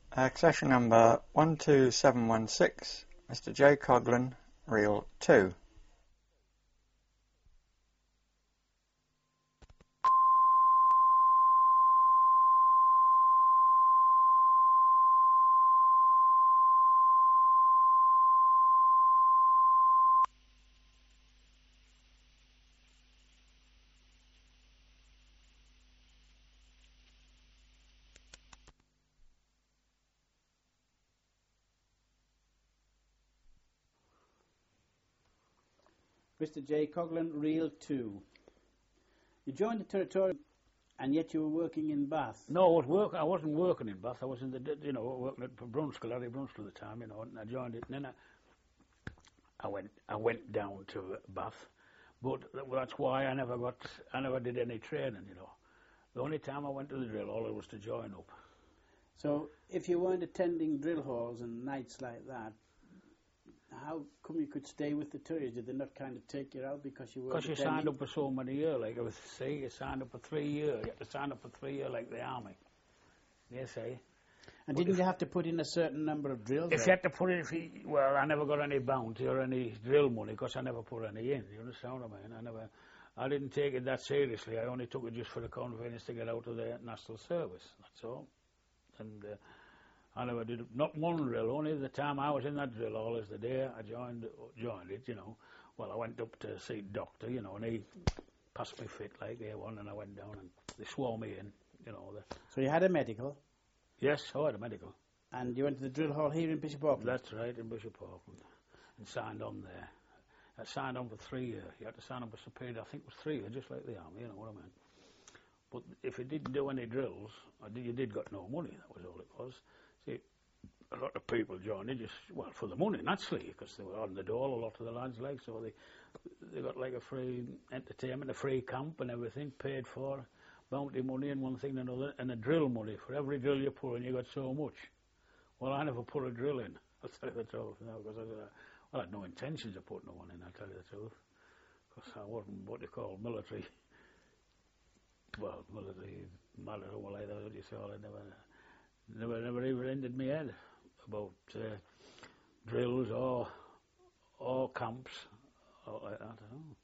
Accession number 12716, Mr. J. Coghlan, reel 2. Mr. J. Coghlan, reel 2. You joined the Territorial and yet you were working in Bath. No, I wasn't working in Bath. I was in the, working at Brunskill, Larry Brunskill at the time, and I joined it. And then I went down to Bath, but that's why I never did any training, The only time I went to the drill hall was to join up. So if you weren't attending drill halls and nights like that, how come you could stay with the tourists? Did they not kind of take you out because you were? Because you signed up for so many years, like I was saying, you signed up for 3 years. You had to sign up for 3 years like the army. Yes, eh? And didn't you have to put in a certain number of drills? If you had to put in, well, I never got any bounty or any drill money because I never put any in. You understand what I mean? I didn't take it that seriously. I only took it just for the convenience to get out of the national service. That's all. And I never did not one drill. Only the time I was in that drill hall is the day I joined it. Well, I went up to see the doctor, and he passed me fit like A1, and I went down and they swore me in, So you had a medical? Yes, I had a medical. And you went to the drill hall here in Bishop Auckland? That's right, in Bishop Auckland, and signed on there. I signed on for 3 years. You had to sign on for a period, I think it was 3 years, just like the army, you know what I mean? But if you didn't do any drills, you did got no money, that was all it was. See, a lot of people joined just, for the money, naturally, because they were on the dole, a lot of the lads, so they got like a free entertainment, a free camp and everything, paid for, bounty money and one thing and another, and a drill money. For every drill you put in, you got so much. Well, I never put a drill in, I'll tell you the truth, because I had no intentions of putting one in, I'll tell you the truth, because I wasn't what you call military. Well, military, mad or what like that, what you say, I never even entered my head about drills or camps or like that. I don't know.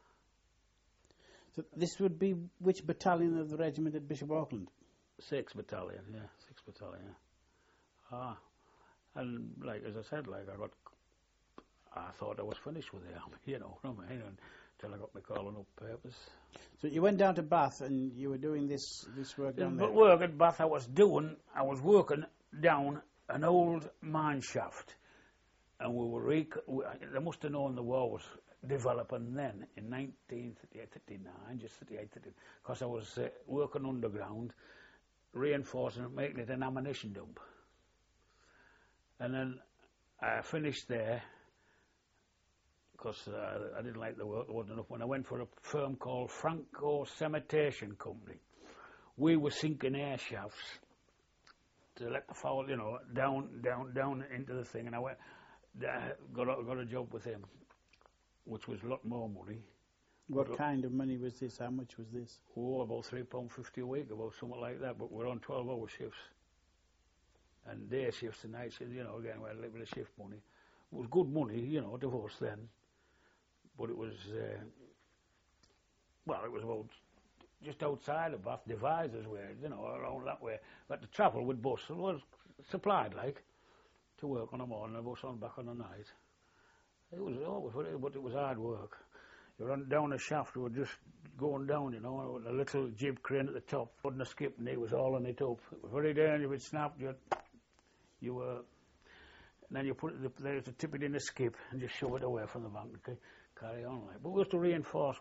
So this would be which battalion of the regiment at Bishop Auckland? 6th Battalion, yeah, 6th Battalion. Yeah. And like as I said, I thought I was finished with the army, until I got my calling up papers. So you went down to Bath and you were doing this work down there? But work at Bath I was working down an old mine shaft, and they must have known the war was developing then in 1938, just 38, because I was working underground, reinforcing it, making it an ammunition dump. And then I finished there, because I didn't like the work, there wasn't enough. When I went for a firm called Franco Cementation Company, we were sinking air shafts to let the foul, down into the thing, and I went, got a job with him, which was a lot more money. What kind of money was this? How much was this? Oh, about £3.50 a week, about something like that, but we're on 12-hour shifts. And day shifts and night shifts, again, we had a little bit of shift money. It was good money, divorce then. But it was, it was about just outside of Bath, Devisers way, around that way. But to travel with bus, it was supplied, to work on the morning, and bus on back on the night. But it was hard work. You run down a shaft, we were just going down, with a little jib crane at the top, putting a skip, and it was all on it up. It was very dangerous. If it snapped, you were... And then you put it there to tip it in a skip and just shove it away from the bank and carry on But we used to reinforce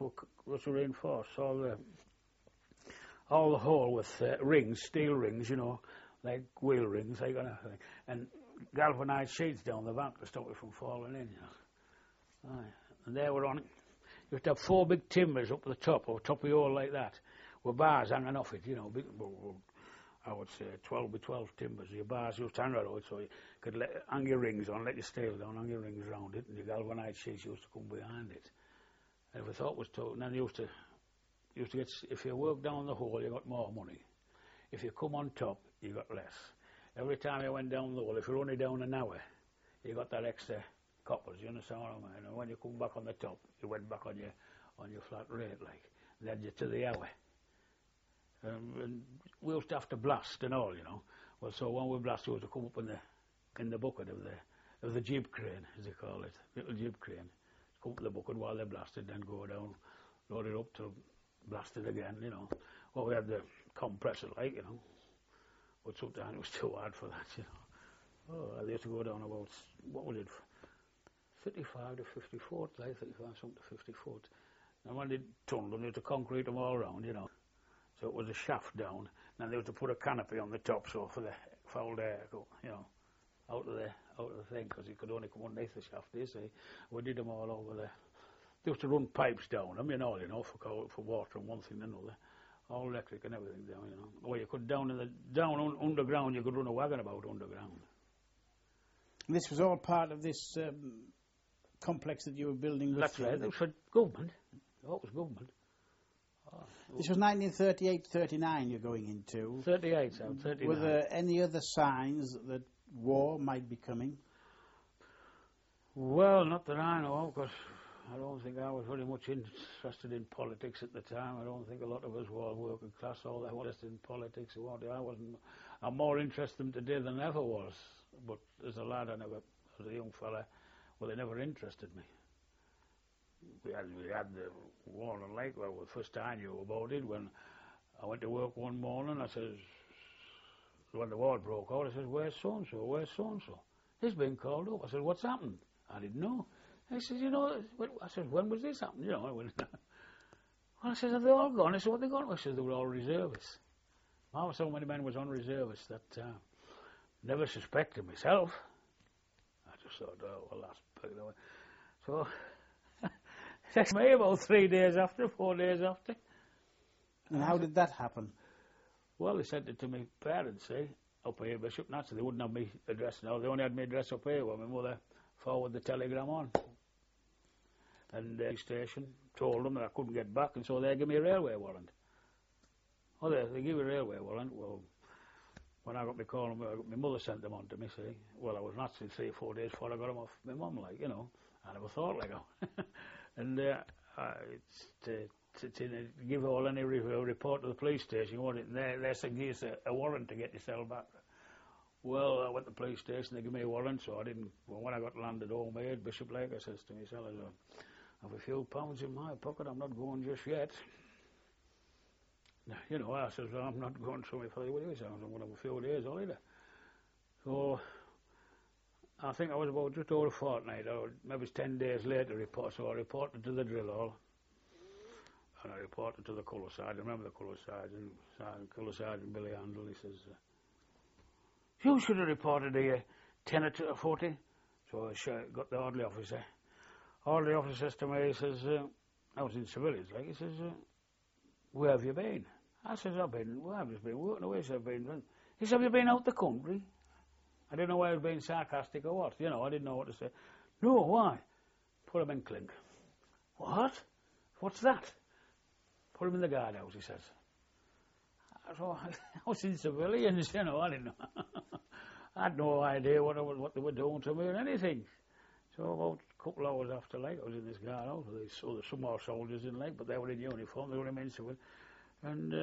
all the hull with rings, steel rings, like wheel rings, like that thing, and galvanised sheets down the bank to stop it from falling in, And there we're on. You used to have 4 big timbers up the top of your hull like that, with bars hanging off it, big, I would say 12 by 12 timbers. Your bars used to hang around, so you could hang your rings on, let your steel down, hang your rings around it, and your galvanised sheets used to come behind it. And if I thought was tough, and then you used to get, if you worked down the hole, you got more money. If you come on top, you got less. every time you went down the hole, if you're only down an hour, you got that extra coppers, you understand what I mean? And when you come back on the top, you went back on your flat rate, like, led you to the hour. And we used to have to blast and all, you know. Well, so when we blasted, we used to come up in the bucket of the jib crane, as they call it, little jib crane. Come up in the bucket while they blasted, then go down, load it up to blast it again, you know. Well, we had the compressor, like, you know. But sometimes it was too hard for that, you know. Oh, they used to go down about, what was it, 55 to 54, like 35 something to 54. And when they tunneled them, they used to concrete them all around, you know. So it was a shaft down, and they used to put a canopy on the top, so for the foul air, you know, out of the thing, because it could only come underneath the shaft. You see, we did them all over there. They used to run pipes down them, you know, for water and one thing and another, all electric and everything down, you know. Well, you could underground, you could run a wagon about underground. This was all part of this complex that you were building with. That's right. It was for government. Oh, it was government. This was 1938-39 you're going into. 38, so 39. Were there any other signs that war might be coming? Well, not that I know of, because I don't think I was very much interested in politics at the time. I don't think a lot of us were working class, all that were interested in politics. I'm more interested in today than I ever was. But as a lad, as a young fella, well, they never interested me. We had the war on Lake. Well, the first I knew about it, when I went to work one morning, I says, when the war broke out, I says, where's so-and-so, where's so-and-so? He's been called up. I said, what's happened? I didn't know. He says, you know, I said, when was this happened? You know, well, I says, are they all gone? I said, what they gone? I said, they were all reservists. So many men was on reservists that never suspected myself. I just thought, oh, well, that's big. So, text me about 3 days after, 4 days after. And how did that happen? Well, they sent it to my parents, see, up here, Bishop Nats. They wouldn't have my address now. They only had my address up here when my mother forwarded the telegram on. And the station told them that I couldn't get back, and so they gave me a railway warrant. Oh, they give a railway warrant. Well, when I got my call, my mother sent them on to me, see. Well, I was not 3 or 4 days before I got them off my mum, like, you know. I never thought like that. And it's to give all any report to the police station, they said, give us a warrant to get yourself back. Well, I went to the police station, they gave me a warrant, so I didn't. Well, when I got landed home here at Bishop Lake, I says to myself, I have a few pounds in my pocket, I'm not going just yet. You know, I says, well, I'm not going through my father with you, so I'm going to have a few days holiday. So I think I was about just over a fortnight, or maybe 10 days later, so I reported to the drill hall, and I reported to the colour sergeant. I remember the colour sergeant Billy Handel. He says, you should have reported here 10 or 14. So I got the orderly officer. Orderly officer says to me, he says, I was in civilians, like, he says, where have you been? I says, I've just been working away, so I've been. He said, have you been out the country? I didn't know whether I was being sarcastic or what, you know, I didn't know what to say. No, why? Put him in clink. What? What's that? Put him in the guardhouse, he says. So I was in civilians, you know, I didn't know. I had no idea what they were doing to me or anything. So about a couple of hours after, like, I was in this guardhouse with some more soldiers in, like, but they were in uniform, they were in civil. And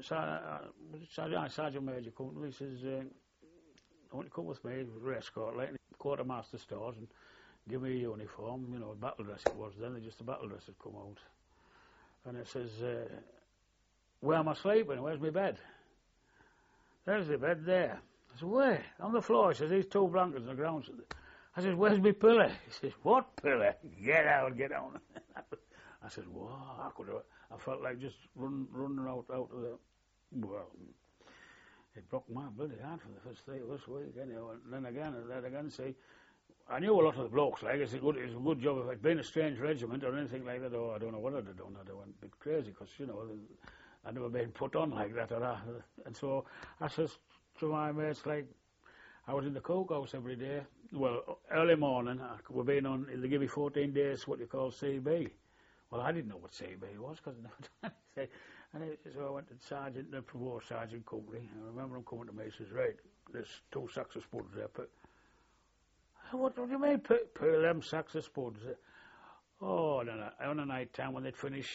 Sergeant Major come to me, he says, I want you to come with me, escort, like, quartermaster stores, and give me a uniform, you know, battle dress it was then, just the battle dress had come out. And it says, where am I sleeping? Where's my bed? There's the bed there. I said, where? On the floor. He says, these 2 blankets on the ground. I said, where's my pillow? He says, what pillow? Get out, get on. I said, wow, I felt like just running out of the, well, it broke my bloody heart for the first day of this week, anyway. And then again, see, I knew a lot of the blokes, like, it's a good job if I'd been a strange regiment or anything like that, or I don't know what I'd have done, I'd have went a bit crazy, because, you know, I'd never been put on like that, and so I says to my mates, like, I was in the cookhouse every day, well, early morning, we've been on, they give you 14 days, what you call CB. Well, I didn't know what CB was, because I never done anything. So I went to the provost sergeant company, and I remember him coming to me, he says, right, there's 2 sacks of spuds there. What do you mean, peel them sacks of spuds? Oh, on a night time when they'd finished,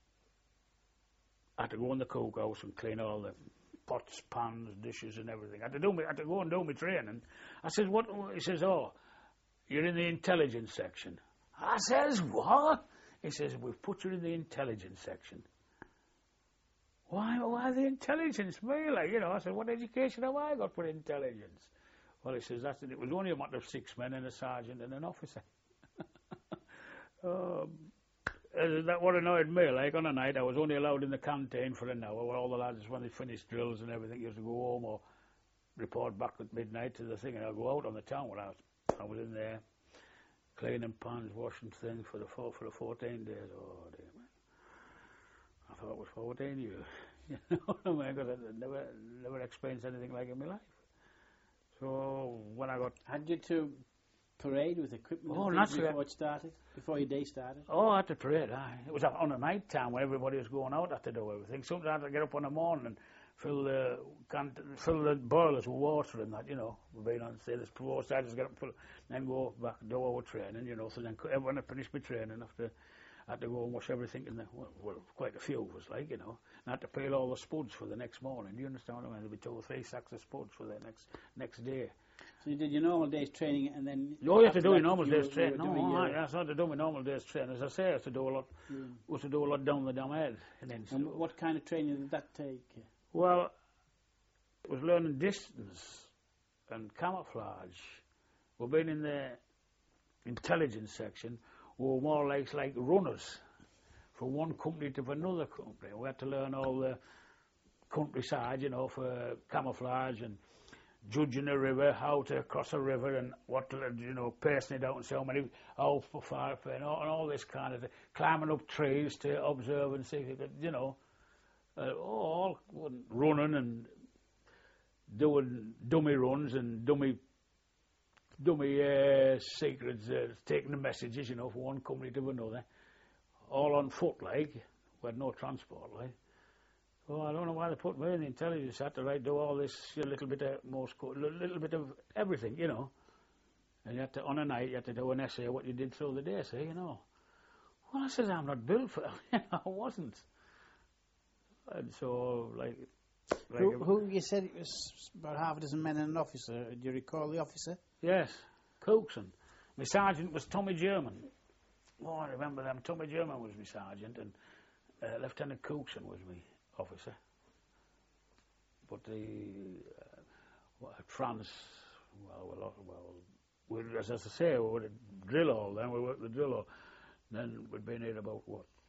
I had to go in the cookhouse and clean all the pots, pans, dishes and everything. I had to go and do my training. I said, what? He says, oh, you're in the intelligence section. I says, what? He says, we've put you in the intelligence section. Why the intelligence? Me, like, you know, I said, what education have I got for intelligence? Well, he says, it was only a matter of 6 men and a sergeant and an officer. That what annoyed me, like on a night I was only allowed in the canteen for an hour where all the lads, when they finished drills and everything, used to go home or report back at midnight to the thing, and I'd go out on the town when I was in there cleaning pans, washing things for the 14 days. Oh dear, man. I thought it was 14 years. You know what I mean? Because I never experienced anything like it in my life. So when I got... Had you to parade with equipment before it started? Before your day started? Oh, I had to parade, aye. It was on a night time when everybody was going out, I had to do everything. Sometimes I had to get up in the morning and fill the boilers with water and that, you know. We've been on, say, this provost, I just get up and then go back and do our training, you know. So then when I finished my training, I had to go and wash everything in the, well, quite a few of us, like, you know. And I had to peel all the spuds for the next morning. Do you understand what I mean? There'd be 2 or 3 sacks of spuds for the next day. So you did your normal day's training and then... Oh, you have to do your normal day's training. No, I had to do my normal day's training. As I say, I had to do a lot down the damn head. And what kind of training did that take? Well, it was learning distance and camouflage. We've been in the intelligence section. We were more or less like runners from one company to another company. We had to learn all the countryside, you know, for camouflage and judging a river, how to cross a river and what to, you know, pacing it out and so many, how far, and all this kind of thing. Climbing up trees to observe and see if you could, you know, all running and doing dummy runs and dummy secrets, taking the messages, you know, from one company to another, all on foot, like. We had no transport, like. Well, I don't know why they put me in the intelligence. I had to do all this, a little bit of everything, you know. And you had to, on a night, you had to do an essay of what you did through the day, see, you know. Well, I said, I'm not built for that. I wasn't. And so, like who you said it was about half a dozen men and an officer. Do you recall the officer? Yes, Cookson. My sergeant was Tommy German. Oh, I remember them. Tommy German was my sergeant, and Lieutenant Cookson was my officer. But France, as I say, we were at drill hall then. We worked the drill hall. Then we'd been here about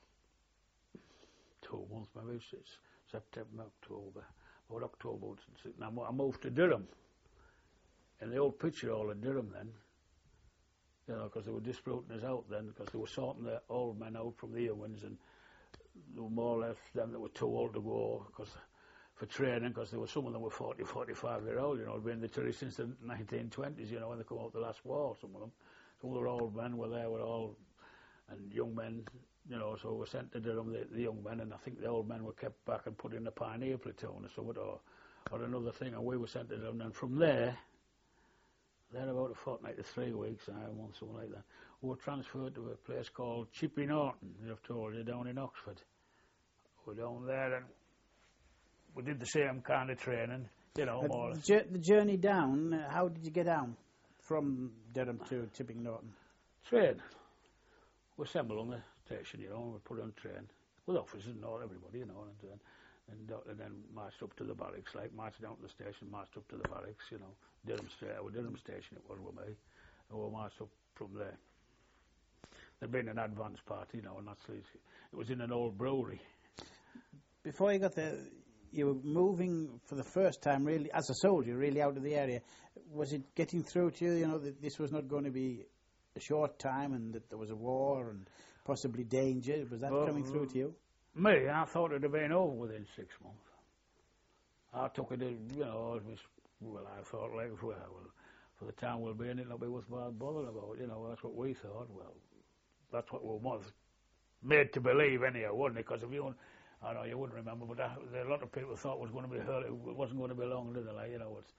2 months, maybe September, October. About October. Now I moved to Durham. In the old picture hall in Durham then, you know, because they were disputing us out then, because they were sorting the old men out from the young ones, and they were more or less them that were too old to go for training, because there were some of them were 40, 45 years old, you know, been in the territory since the 1920s, you know, when they come out the last war, some of them. Some of the old men were there, and young men, you know, so we were sent to Durham, the young men, and I think the old men were kept back and put in a pioneer platoon or something, or another thing, and we were sent to Durham, and from there, then about a fortnight to 3 weeks, a month, something like that, we were transferred to a place called Chippy Norton, I've told you, down in Oxford. We were down there and we did the same kind of training, you know, more or less. The journey down, how did you get down from Durham to Chipping Norton? Train. We assembled on the station, you know, and we put on train with officers and all, everybody, you know, and then marched up to the barracks, like marched down to the station, marched up to the barracks, you know, Durham Station it was with me, and we marched up from there. There'd been an advance party, you know, and it was in an old brewery. Before you got there, you were moving for the first time, really, as a soldier, really out of the area. Was it getting through to you, you know, that this was not going to be a short time and that there was a war and possibly danger? Was that coming through to you? Me, I thought it'd have been over within 6 months. I took it, you know, I thought, like, well, for the time we'll be in, it'll be worthwhile bothering about, you know, that's what we thought. Well, that's what we was made to believe anyhow, wasn't it? Because if you, I know you wouldn't remember, but a lot of people thought it was going to be early, it wasn't going to be long, did they? Like, you know,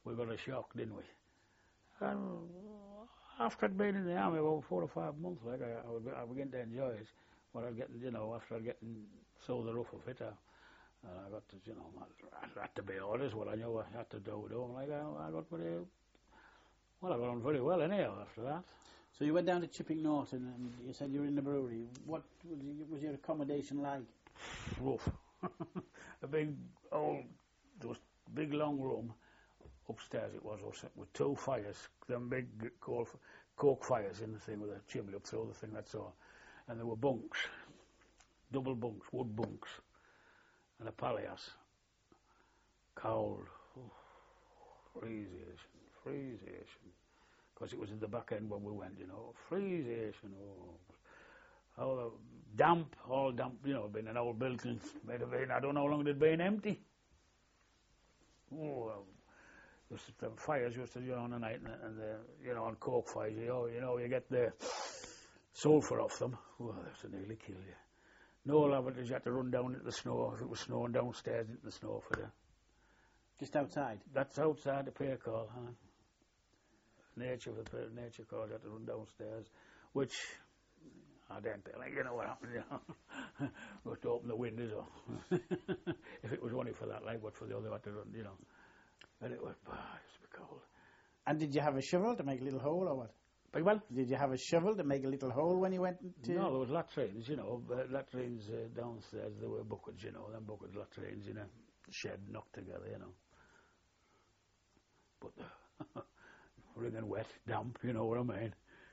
we got a shock, didn't we? And after I'd been in the army about 4 or 5 months, like I began to enjoy it. But I'd getting, after I'd getting so the rough of it, I got to, I had to be honest. What I knew I had to do it all. Like I got pretty. Well, I got on very well anyhow after that. So you went down to Chipping Norton and you said you were in the brewery. What was your accommodation like? Rough. A big old, there was a big long room upstairs. It was with 2 fires, them big coke fires in the thing with a chimney up through the thing. That's all. And there were bunks, double bunks, wood bunks, and a palliasse. Cold, freezation. Because it was in the back end when we went, freezation. Oh, damp, all damp, been an old building, might have been, I don't know how long it had been empty. Oh, the fires used to, on the night, and the, on coke fires, you get the sulphur off them. Oh, that's to nearly kill you. No lavatories, you had to run down into the snow, if it was snowing downstairs into the snow for the... Just outside? That's outside the pier call, huh? Nature call, you had to run downstairs, which I didn't tell you know what happened, We had to open the windows up. If it was only for that light, but for the other, I had to run, And it was cold. And did you have a shovel to make a little hole or what? Big well? Did you have a shovel to make a little hole when you went to... No, there was latrines, latrines downstairs, there were buckets, them buckets, latrines in a shed knocked together, But wringing wet, damp, you know what I mean?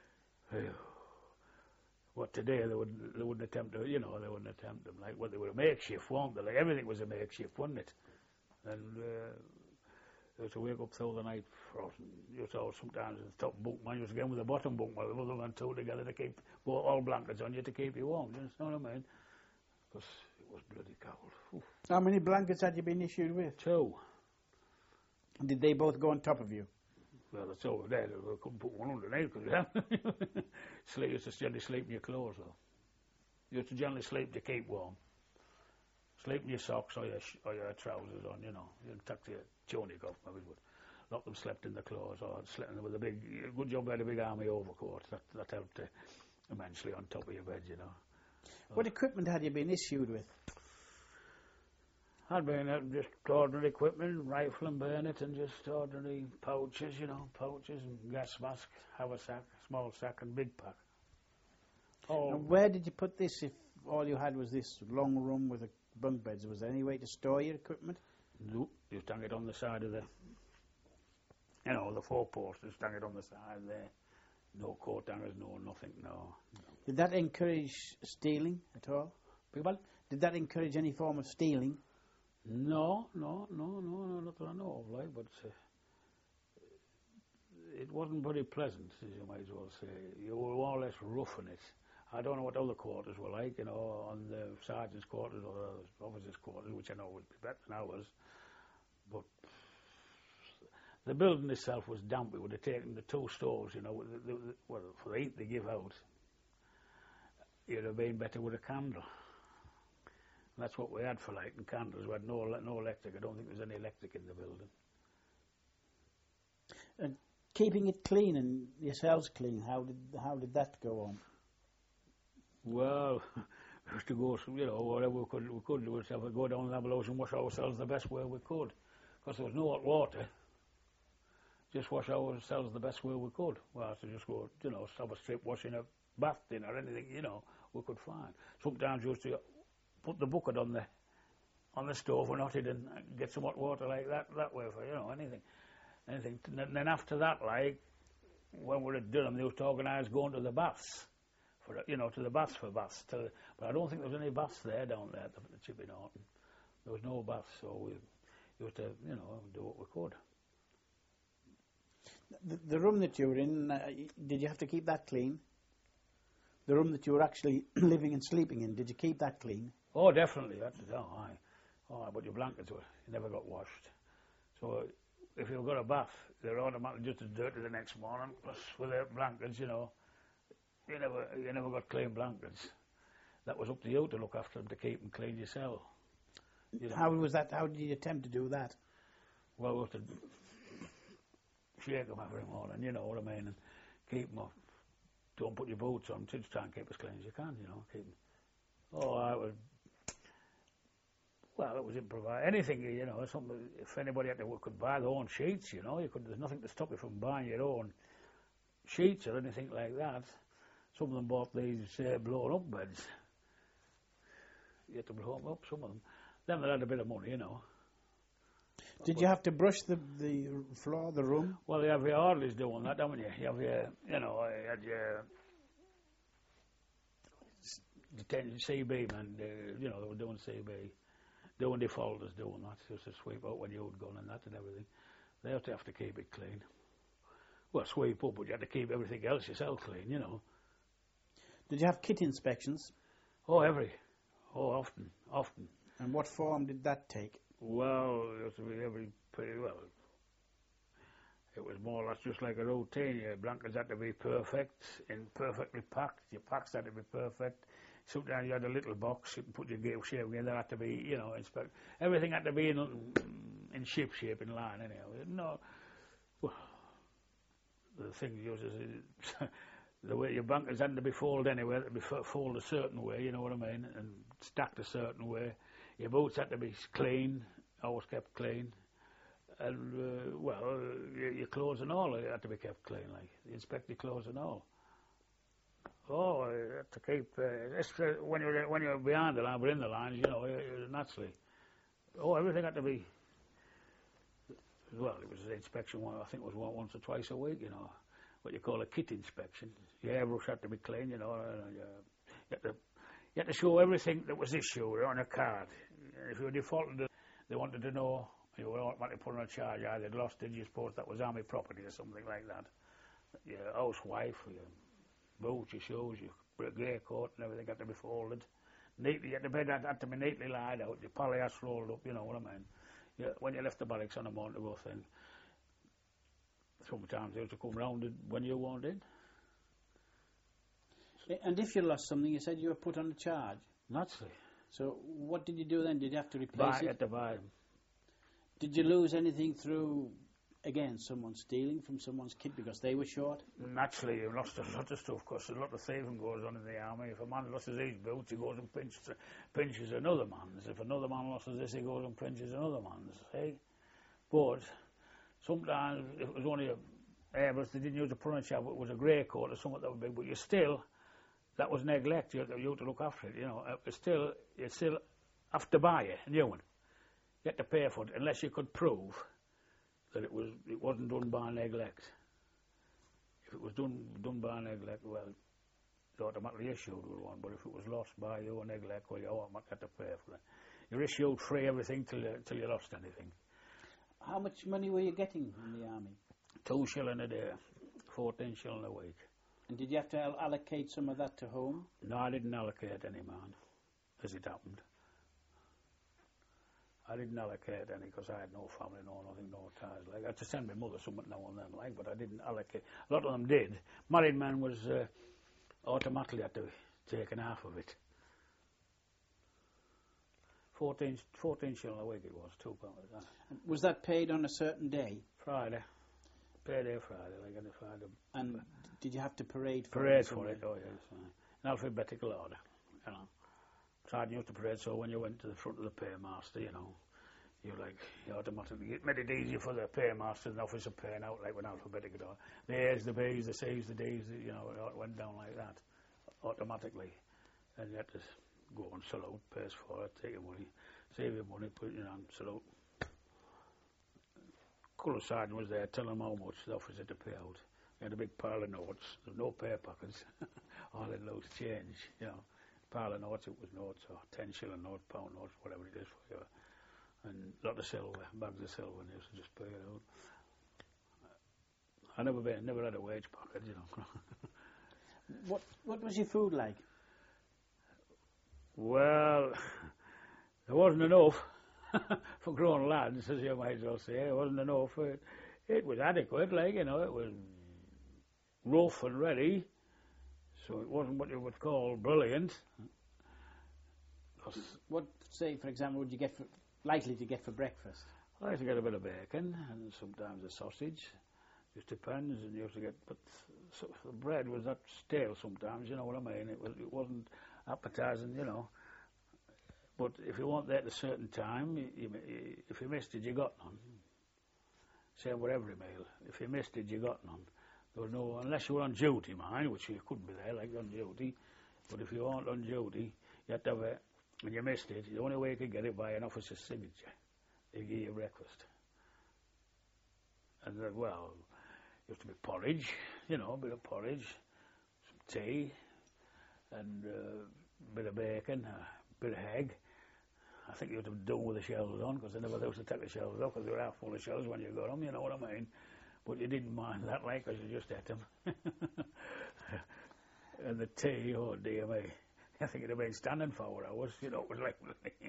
What today they wouldn't attempt to, they wouldn't attempt them. Like, they were a makeshift, weren't they? Like, everything was a makeshift, wasn't it? And you used to wake up through the night frozen. You used to sometimes in the top bunk, man, you used to get with the bottom bunk, while the other one 2 together to keep all blankets on you to keep you warm. You know what I mean? Because it was bloody cold. Oof. How many blankets had you been issued with? 2. Did they both go on top of you? Well, that's over there. I couldn't put one underneath because you used to generally sleep in your clothes, though. You used to generally sleep to keep warm. Sleep in your socks or your trousers on, You tuck your tunic off, maybe, but a lot of them slept in the clothes or slept with a good job had a big army overcoat. That helped immensely on top of your bed, What equipment had you been issued with? I'd been just ordinary equipment, rifle and bayonet, and just ordinary pouches, pouches and gas mask, haversack, small sack and big pack. And where did you put this if all you had was this long room with bunk beds? Was there any way to store your equipment? No, you hung it on the side of the, the 4 posts, just hung it on the side there. No coat hangers, no nothing, no. Did that encourage stealing at all? People? Did that encourage any form of stealing? No, not that I know of, like, but it wasn't very pleasant, as you might as well say. You were more or less roughing it. I don't know what other quarters were like, on the sergeant's quarters or the officers' quarters, which I know would be better than ours. But the building itself was damp. We would have taken the 2 stoves, for the heat they give out. It'd have been better with a candle. And that's what we had for lighting candles. We had no electric. I don't think there's any electric in the building. And keeping it clean and yourselves clean, how did that go on? Well, we used to go, whatever we could do was go down and have a lotion and wash ourselves the best way we could. Because there was no hot water. Just wash ourselves the best way we could. Well, I had to just go, have a strip washing a bath in or anything, we could find. Sometimes we used to put the bucket on the stove and hot it and get some hot water like that way for, anything. And then after that, like, when we were at Durham, they used to organise going to the baths. To the baths for baths. But I don't think there was any baths there down there at the Chipping Norton. There was no baths, so we used to, do what we could. The room that you were in, did you have to keep that clean? The room that you were actually living and sleeping in, did you keep that clean? Oh, definitely. But your blankets never got washed. So if you got a bath, they're automatically just as dirty the next morning. Plus with their blankets, you never got clean blankets. That was up to you to look after them, to keep them clean yourself. How was that? How did you attempt to do that? Well, we had to shake them every morning, you know what I mean, and keep them up. Don't put your boots on, just try and keep as clean as you can, you know, keep them. Oh, I would, well, it was improvised. Anything, you know, something, if anybody could buy their own sheets, you know, there's nothing to stop you from buying your own sheets or anything like that. Some of them bought these blown up beds. You had to blow them up, some of them. Then they had a bit of money, you know. Did you have to brush the floor, the room? Well, you have your hardlies doing that, don't you? You have your, you know, you had your detention CB men, you know, they were doing CB, doing the folders, doing that, just to sweep out when you had gone and that and everything. They have to keep it clean. Well, sweep up, but you have to keep everything else yourself clean, you know. Did you have kit inspections? Oh, often. And what form did that take? Well, it was to be pretty well. It was more or less just like a routine. Your blankets had to be perfect and perfectly packed. Your packs had to be perfect. Sometimes you had a little box, you could put your gear shape in. There had to be, you know, everything had to be in ship shape, in line, anyhow. No, well, the thing is the way your blankets had to be folded anyway, had to be folded a certain way, you know what I mean, and stacked a certain way. Your boots had to be clean, always kept clean. And, your clothes and all had to be kept clean, like, you inspect your clothes and all. Oh, you had to keep, when you're behind the line, but in the lines, you know, naturally. Oh, everything had to be, well, it was an inspection, I think it was once or twice a week, you know, what you call a kit inspection. Your airbrush had to be clean, you know, you had to show everything that was issued on a card. If you were defaulted, they wanted to know, you were automatically put on a charge, either they'd lost it, you suppose that was army property or something like that. Your housewife, your boots, your shoes, your grey coat and everything had to be folded. Neatly, the bed had to be neatly laid out, your palliasse rolled up, you know what I mean. When you left the barracks on a morning to go thing, sometimes they used to come round when you weren't in. And if you lost something, you said you were put on a charge? Naturally. So what did you do then? Did you have to replace it? Had to buy them. Did you lose anything through, again, someone stealing from someone's kit because they were short? Naturally, you lost a lot of stuff because a lot of thieving goes on in the army. If a man loses his boots, he goes and pinches another man's. If another man loses this, he goes and pinches another man's. See? But sometimes, if it was only a airbrush, they didn't use a punch job, it was a grey coat or something that was big, but you still, that was neglect. You had to look after it, you know. You still have to buy a new one. You had to pay for it unless you could prove that it wasn't done by neglect. If it was done by neglect, well, you automatically issued with one. But if it was lost by your neglect, well, you automatically had to pay for it. You're issued free everything till you lost anything. How much money were you getting in the army? 2 shilling a day, 14 shilling a week. And did you have to allocate some of that to home? No, I didn't allocate any, man, as it happened. I didn't allocate any because I had no family, no nothing, no ties. Like, I had to send my mother something now and then, like, but I didn't allocate. A lot of them did. Married man was automatically had to be taken half of it. 14 shilling a week it was, £2. Was that paid on a certain day? Friday. Payday Friday, like any Friday. And did you have to parade for Parade it? for it, oh yes. In alphabetical order, you know. Trying to parade, so when you went to the front of the paymaster, you know, you automatically made it easier for the paymaster and the officer paying out like with alphabetical order. The A's, the B's, the C's, the D's, you know, it went down like that automatically. And you had to go and salute, pays for it, take your money, save your money, put it in and salute. Colour sergeant was there telling them how much the officer had to pay out. He had a big pile of notes, there were no pay packets, all in loose change, you know. Pile of notes, it was notes, or 10 shilling notes, pound notes, whatever it is for you. And a lot of silver, bags of silver, and they used to just pay it out. I never had a wage packet, you know. What was your food like? Well, there wasn't enough for grown lads, as you might as well say. It wasn't enough. It was adequate, like, you know, it was rough and ready. So it wasn't what you would call brilliant. What, say, for example, would you likely to get for breakfast? I used to get a bit of bacon and sometimes a sausage, Just depends, and you have to get. But so the bread was that stale sometimes. You know what I mean? It wasn't appetising. You know. But if you weren't there at a certain time, if you missed it, you got none. Same with every meal. If you missed it, you got none. There was no, unless you were on duty, mind, which you couldn't be there, like on duty. But if you weren't on duty, you had to have it, and you missed it, the only way you could get it by an officer's signature. They give you breakfast. And then, well, you have to be porridge, you know, a bit of porridge, some tea, and a bit of bacon, a bit of egg. I think you had to do with the shells on, because they never used to take the shells off, because they were half full of shells when you got them, you know what I mean? But you didn't mind that, like, because you just ate them. And the tea, oh dear me, I think it'd have been standing for hours, you know, it was like,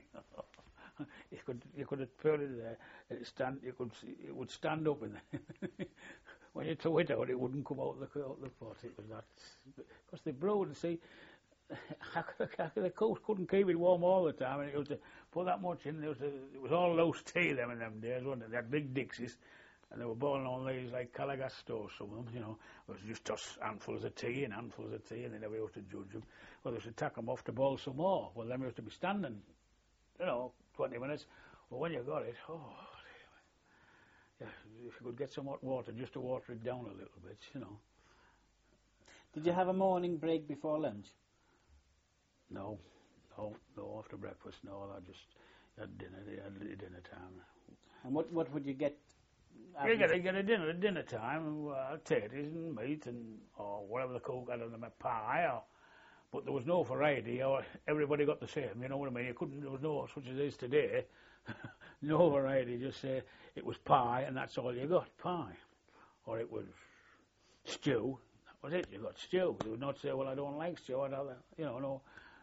you could have put it there, it would stand up in there. When you threw it out, it wouldn't come out the pot, it was that, because they brewed, and see, the cook couldn't keep it warm all the time, and it was to put that much in. It was all loose tea them in them days, wasn't it? They had big dixies, and they were boiling on these like Calagas stores, some of them, you know. It was just toss handfuls of tea, and they never used to judge them. Well, they used to tack them off to boil some more. Well, them used to be standing, you know, 20 minutes. Well, when you got it, oh, yeah, if you could get some hot water, just to water it down a little bit, you know. Did you have a morning break before lunch? No, after breakfast, no, I just had dinner, dinner time. And what would you get? You get a dinner time, potatoes and meat and, or whatever the cook had on them, a pie, but there was no variety, or everybody got the same, you know what I mean? There was no such as it is today, no variety, just say it was pie and that's all you got, pie. Or it was stew, that was it, you got stew. You would not say, well, I don't like stew, I'd have, you know,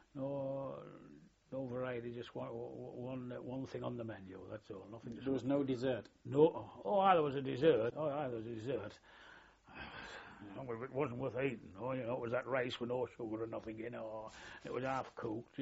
no variety, just one thing on the menu, that's all. Nothing. There was no dessert? No. There was a dessert. There was a dessert. It wasn't worth eating, you know, it was that rice with no sugar or nothing, you know, it was half cooked.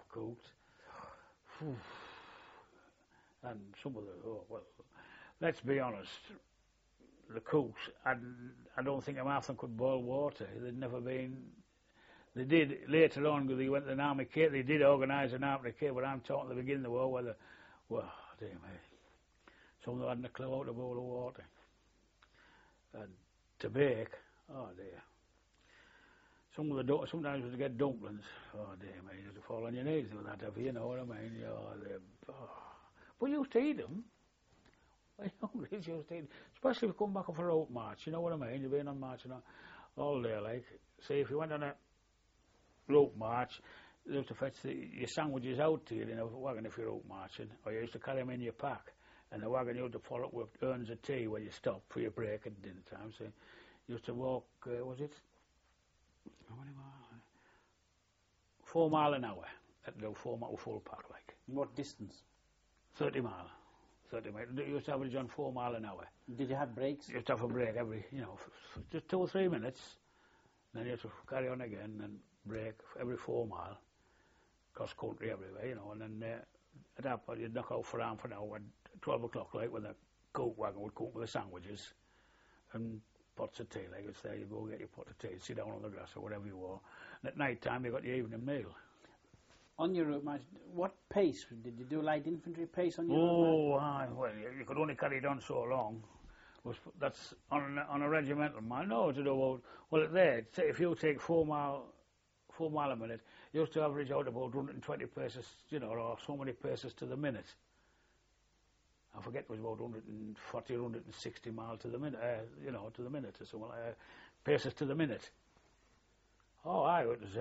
And some of the, let's be honest, the cooks, I don't think half of them could boil water. They'd never been. They did later on, because they went to an army kit, they did organise an army kit, but I'm talking at the beginning of the war, where dear me, some of them hadn't a clue how to boil the water. And to bake, oh dear. Sometimes you get dumplings, oh dear me, you have to fall on your knees with that, you know what I mean? But you used to eat them. You used to eat them. Especially if you come back off a rope march, you know what I mean? You've been on march all day, like. See, if you went on a rope march, they used to fetch your sandwiches out to you in a wagon if you're rope marching, or you used to carry them in your pack, and the wagon you had to follow up with urns of tea when you stopped for your break at dinner time. So you used to walk, was it? How many miles? 4 mile an hour. That'd go 4 mile full pack, like. What distance? 30 mile. 30 mile. You used to average on 4 mile an hour. Did you have breaks? You used to have a break every, you know, just 2 or 3 minutes. Then you have to carry on again and break every 4 mile, cross country everywhere, you know, and then at that point you'd knock out for half an hour at 12 o'clock, like, when the coke wagon would come with the sandwiches and pots of tea, like it's there, you go get your pot of tea, sit down on the grass or whatever you were, and at night time you got your evening meal. On your route march, what pace? Did you do light infantry pace on your route march? Well, you could only carry it on so long. That's on a regimental mile. No, to do well there. If you take 4 mile a minute, you used to average out about 120 paces, you know, or so many paces to the minute. I forget, it was about 140, 160 miles to the minute, you know, to the minute or something like that. Paces to the minute. It was.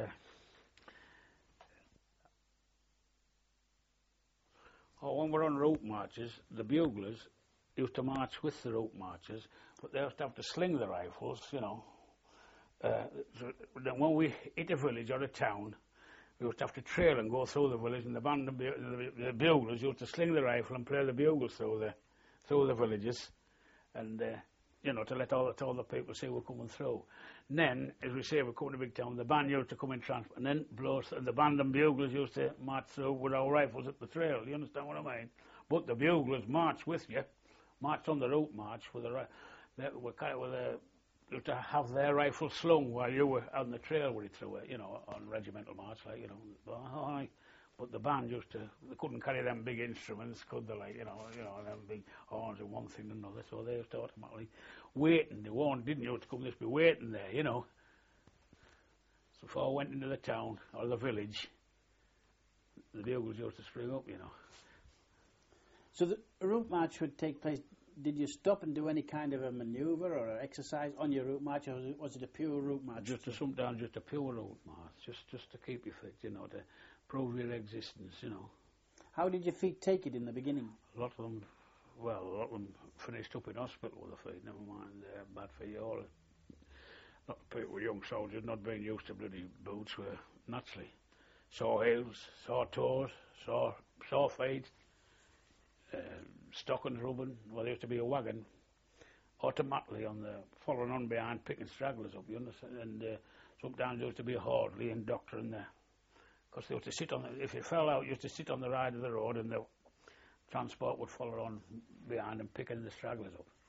When we're on route marches, the buglers used to march with the route marchers, but they used to have to sling the rifles, you know. So when we hit a village or a town, we used to have to trail and go through the village, and the band of the buglers used to sling the rifle and play the bugles through the villages, and you know, to let all the people see we're coming through. And then, as we say, we're coming to a big town, the band used to come in transport, and then the band and buglers used to march through with our rifles at the trail. You understand what I mean? But the buglers marched with you, marched on the route march with They were kind of used to have their rifle slung while you were on the trail with it through it, you know, on regimental march, like, you know. But the band used to, they couldn't carry them big instruments, could they, like, you know, them big horns and one thing and another, so they used to automatically waiting. Didn't used to come, just be waiting there, you know. So before I went into the town or the village, the bugles used to spring up, you know. So the route march would take place. Did you stop and do any kind of a manoeuvre or exercise on your route march, or was it a pure route march? Sometimes just a pure route march, just to keep you fit, you know, to prove your existence, you know. How did your feet take it in the beginning? A lot of them finished up in hospital with their feet, never mind, bad for you all. A lot of people, young soldiers, not being used to bloody boots, were naturally sore heels, sore toes, sore feet, stockings rubbing. Well, there used to be a wagon automatically following on behind, picking stragglers up, you understand, and sometimes there used to be a hardly and doctor in there. Because they used to sit if you fell out, you used to sit on the side of the road and the transport would follow on behind and picking the stragglers up.